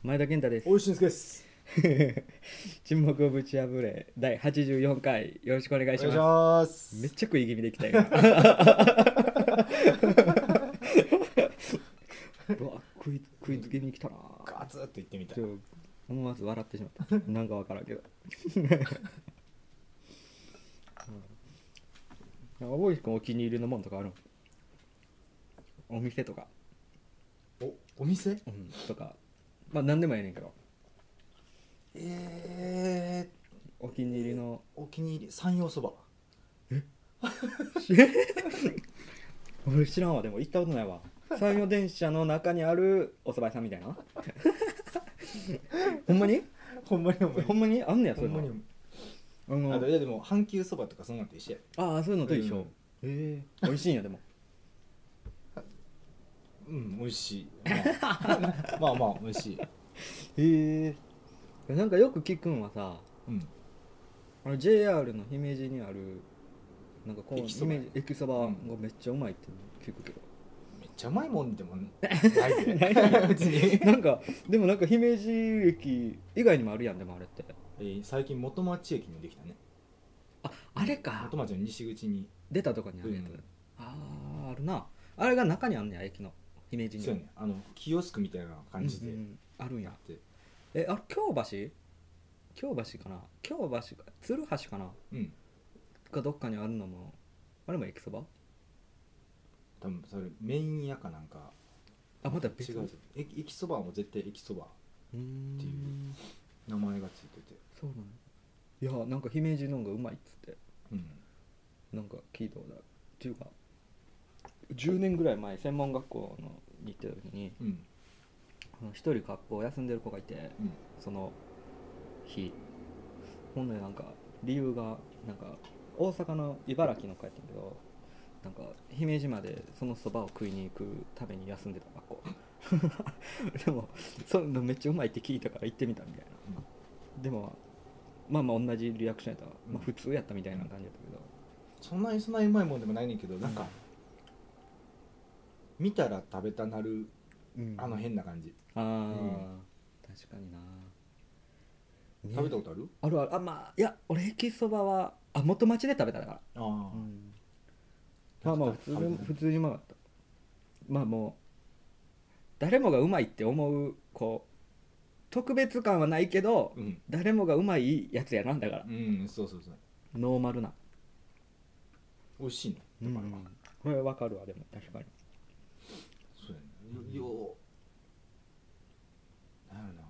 前田健太です。 おいしんすけです。 沈黙をぶち破れ第84回よろしくお願いします。 お願いします。 めっちゃ食い気味できたよ。うわ食いつきに来たな。 ガツッと言ってみた。 思わず笑ってしまった。なんかわからんけど。大石君お気に入りのもんとかあるん？お店とか、 お店、 とか、まあ何でもええねんけど、お気に入りの。 お気に入り山陽そば。 俺知らんわ。でも行ったことないわ。山陽電車の中にあるお蕎麦屋さんみたいな。ほんまにほんまにほんまにあんねや。それもいやでも阪急そばとかそんなんと一緒や。 ああ、そういうのと一緒。美味しいんや。でも美味しい。まあ美味しい。 なんかよく聞くんはさ、JR の姫路にあるなんかこう駅そばがめっちゃうまいって聞くけど、 めっちゃうまいもんでもないで別になんかでもなんか姫路駅以外にもあるやん。でもあれって、 最近元町駅にできたね。 あれか、 元町の西口に出たとこにあるやつ、あるな。あれが中にあんねや、駅の姫路に。 そうやね、キオスクみたいな感じで、 あるんや。あれ京橋かな、京橋か鶴橋かな、がどっかにあるのも、あれも駅そば。 多分それメイン屋かなんか。 また別。 違う。駅そばはもう絶対駅そばっていう名前がついてて。 そうなの。いやなんか姫路のがうまいっつって、なんか聞いたことあるっていうか、10年ぐらい前専門学校のに行った時に、一人学校休んでる子がいて、その日ほんでなんか理由がなんか大阪の茨城の子やったんやけど、なんか姫路までそのそばを食いに行くために休んでた学校。でもそのめっちゃうまいって聞いたから行ってみたみたいな、でもまあ同じリアクションやったら、普通やったみたいな感じだったけど、 そんなにうまいもんでもないねんけど、なんか見たら食べたなる、あの変な感じ。 確かにな。 食べたことある？ あるある。まあいや俺駅そばは元町で食べたから、まあ普通にうまかった。まあもう誰もがうまいって思うこう特別感はないけど、誰もがうまいやつやなんだから、 そうノーマルな美味しいね。 これわかるわ。でも確かにそうやね。なんやろ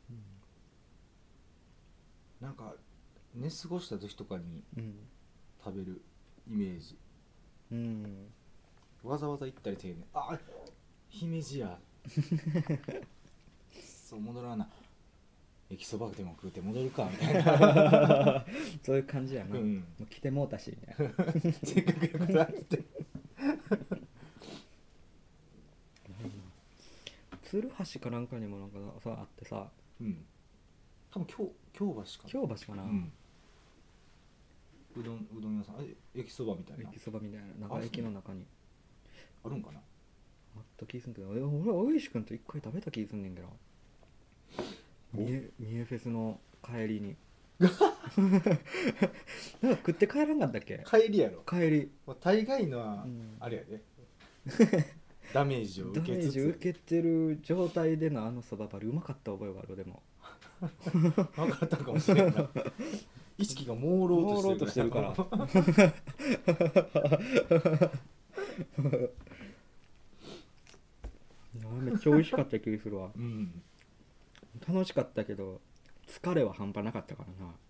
な、なんか寝過ごした時とかに食べるイメージ。わざわざ行ったりせえねん。姫路や。そう戻らな、駅そばでも食うて戻るかみたいな。 そういう感じやな、もう来てもうたし、ね、 せっかくやからっつって鶴橋かなんかにもなんかさあってさ、 多分京橋かな。 京橋かな、 うどん屋さん、駅そばみたいな。 駅そばみたいな、なんか駅の中にあるんかな。 あった気すんけど、俺おいしくんと一回食べた気すんねんけど、三重フェスの帰りになんか食って帰らんかったっけ。 帰りやろ。 帰り大概のはあれやで、ダメージを受けつつ受けてる状態でのあのそばばりうまかった覚えがある。でも分かったかもしれんな。意識が朦朧としてるからめっちゃ美味しかった気がするわ、楽しかったけど疲れは半端なかったからな。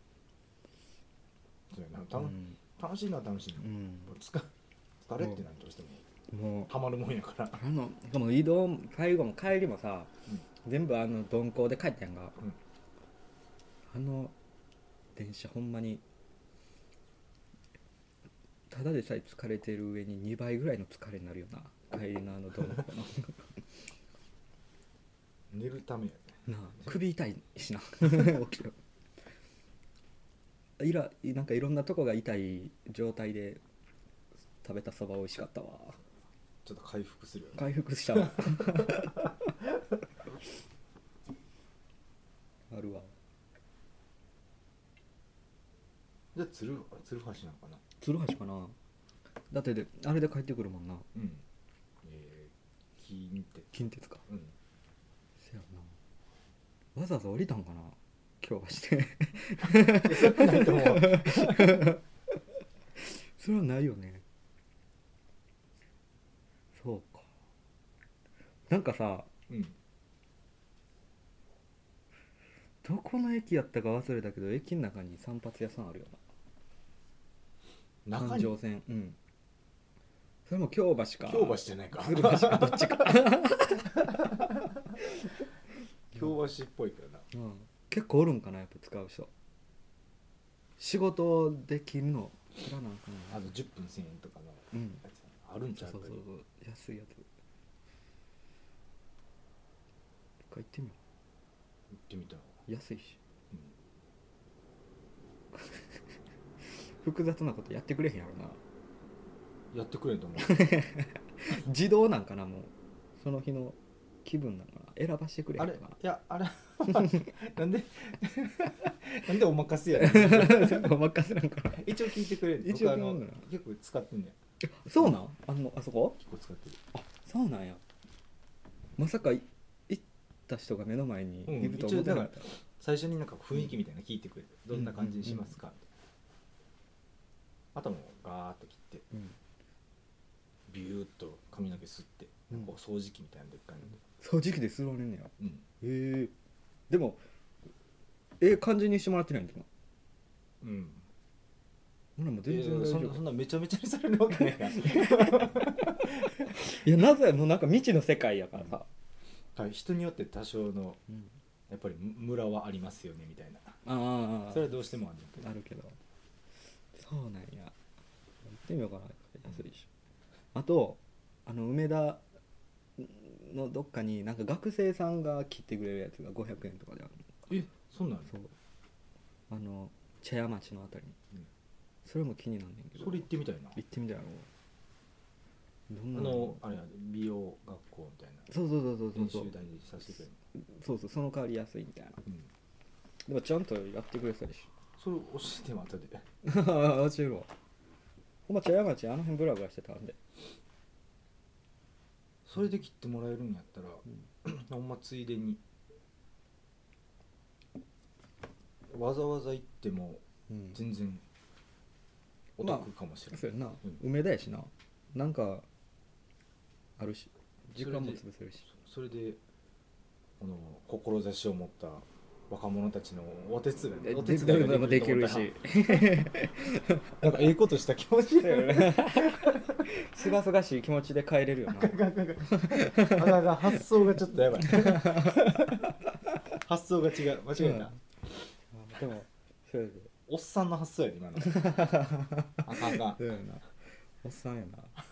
そうやな、楽しいのは楽しいの、疲れってなんとしてももうたまるもんやから。 でも移動最後も帰りもさ、全部鈍行で帰ったやんか、電車ほんまにただでさえ疲れてる上に2倍ぐらいの疲れになるよな、帰りの鈍行の寝るためやね。 なあ首痛いしな起きるなんかいろんなとこが痛い状態で食べたそば美味しかったわ。 ちょっと回復するよね。 回復したわ鶴橋なのかな。 鶴橋かな。だってあれで帰ってくるもんな。 うん。 近鉄か。 うん。 せやな。わざわざ降りたんかな京橋で。 それはないと思う。 それはないよね。そうか。なんかさ、 うん。 どこの駅やったか忘れたけど、駅の中に散髪屋さんあるよな。環状線。うん。それも京橋か。 京橋じゃないか。 鶴橋かどっちか。 京橋っぽいけどな。 うん。結構おるんかな、やっぱ使う人。仕事で切るの切らなあかんな。 10分1000円とかのうんやつあるんちゃうか。 そう安いやつ。一回行ってみよ行ってみたら、 う。安いし。 うん、 複雑なことやってくれへんやろな。 やってくれんと思う。 自動なんかな、もうその日の気分なんかな、選ばしてくれへんかな。 いやあれなんでなんでお任せやねん。 お任せなんかな。 一応聞いてくれる。 一応僕聞いてくれる結構使ってんねん。 そうなん、あそこ結構使ってる。 あ、そうなんや。まさか行った人が目の前にいると思ってなかった、 最初になんか雰囲気みたいなの聞いてくれて、どんな感じにしますか、あともうガーッと切って、ビューッと髪の毛吸って、こう掃除機みたいなでっかいので掃除機で吸われんねや。 うん、 へえ。でも感じにしてもらってないんだな。 うん、 俺も全然大丈夫。 そんなめちゃめちゃにされるわけないから。 いや、なぜもうなんか未知の世界やからさ、 はい、人によって多少のやっぱりムラはありますよねみたいな。 あそれはどうしてもあるけど。 あるけど、そうなんや。行ってみようかな。安いし。あと梅田のどっかになんか学生さんが切ってくれるやつが500円とかである。 そんなん。 そう、茶屋町のあたりに、それも気になんねんけど。 それ行ってみたいな。 行ってみたいやろ。どんなのあれや美容学校みたいな。 そう練習台にさせてくれる。 そうその代わり安いみたいな、でもちゃんとやってくれてたでしそれ教えても後で。 ょ。教えるわ。ほんま茶屋町あの辺ブラブラしてたんで。 それで切ってもらえるんやったら、ほんまついでにわざわざ行っても全然お得かもしれない。 そうやな、梅田やしな、なんかあるし時間も潰せるし。 それで志を持った若者たちのお手伝いもできるしなんかことした気持ちだよね。 すがすがしい気持ちで帰れるよな。 発想がちょっとやばい。発想が違う。間違えた。 でもそれでおっさんの発想やで今の。あかん。 そうやな、おっさんや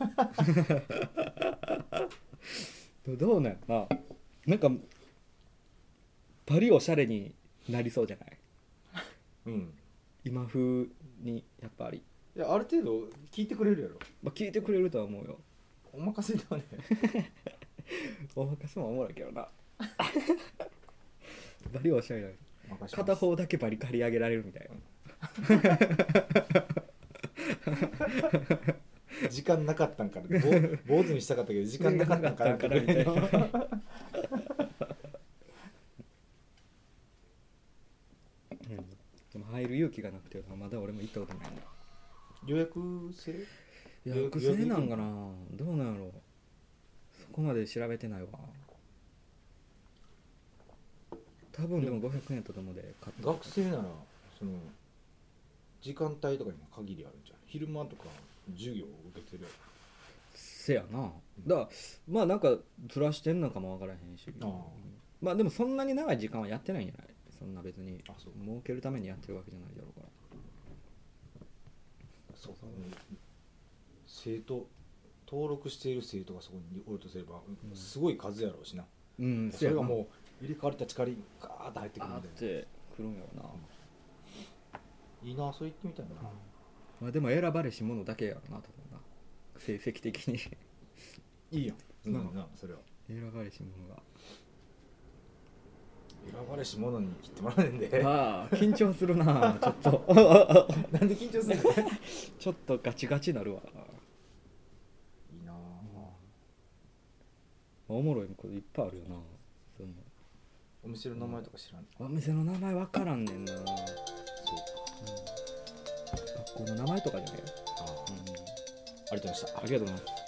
な。どうなんやな。なんかバリおしゃれになりそうじゃない？今風にやっぱり。 いや、ある程度聞いてくれるやろ。 聞いてくれるとは思うよ。 お任せではね。 お任せもおもろいけどな。バリおしゃれな。 任せます。 片方だけバリ刈り上げられるみたいな。 時間なかったんから坊主にしたかったけど時間なかったんからみたいな。 でも入る勇気がなくてまだ俺も行ったことないな。 予約制なんかな。どうなんやろ。そこまで調べてないわ。多分でも500円とかもで買った。 学生ならその時間帯とかにも限りあるんじゃん。昼間とか授業を受けてるやろ。 せやな。だからまあなんかずらしてんのかもわからへんし、まあでもそんなに長い時間はやってないんじゃない。そんな別に儲けるためにやってるわけじゃないだろうから。 そうか、生徒登録している生徒がそこにおるとすれば、すごい数やろうしな。それがもう入れ替わり立ち替わりガーッと入ってくるんで。 ってくるんやろな。 いいな、そう言ってみたいな。 まあでも選ばれし者だけやろな、多分な。成績的にいいやん。な、それは。 選ばれし者が。 選我し者に切ってもらうねんで。 ああ緊張するなちょっとなんで緊張するの？ ちょっとガチガチなるわ。 いいなぁ、 おもろいこといっぱいあるよな。そのお店の名前とか知らん？ お店の名前分からんねんな。そう、学校の名前とかじゃねえ。 ありがとうございました。 ありがとうございます。